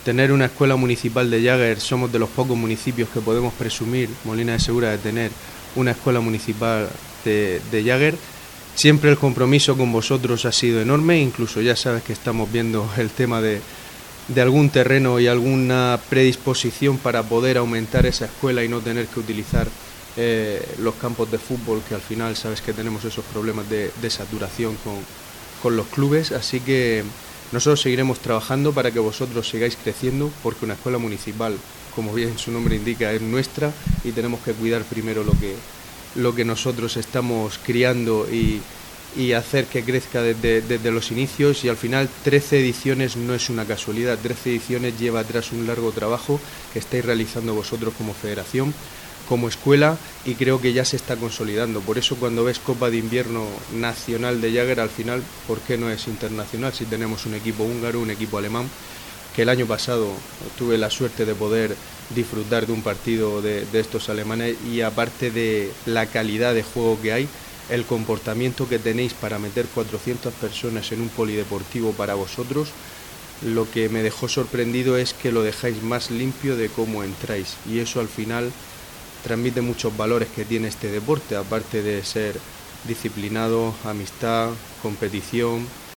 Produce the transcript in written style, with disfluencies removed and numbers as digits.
tener una escuela municipal de Jáguer, somos de los pocos municipios que podemos presumir, Molina de Segura, de tener una escuela municipal de Jáguer. Siempre el compromiso con vosotros ha sido enorme, incluso ya sabes que estamos viendo el tema de algún terreno y alguna predisposición para poder aumentar esa escuela y no tener que utilizar los campos de fútbol, que al final sabes que tenemos esos problemas de saturación con los clubes, así que nosotros seguiremos trabajando para que vosotros sigáis creciendo, porque una escuela municipal, como bien su nombre indica, es nuestra y tenemos que cuidar primero lo que nosotros estamos criando y hacer que crezca desde los inicios, y al final 13 ediciones no es una casualidad, 13 ediciones lleva atrás un largo trabajo que estáis realizando vosotros como federación, como escuela, y creo que ya se está consolidando. Por eso cuando ves Copa de Invierno Nacional de Jáguer, al final, ¿por qué no es internacional si tenemos un equipo húngaro, un equipo alemán? Que el año pasado tuve la suerte de poder disfrutar de un partido de estos alemanes, y aparte de la calidad de juego que hay, el comportamiento que tenéis para meter 400 personas en un polideportivo para vosotros, lo que me dejó sorprendido es que lo dejáis más limpio de cómo entráis, y eso al final transmite muchos valores que tiene este deporte, aparte de ser disciplinado, amistad, competición,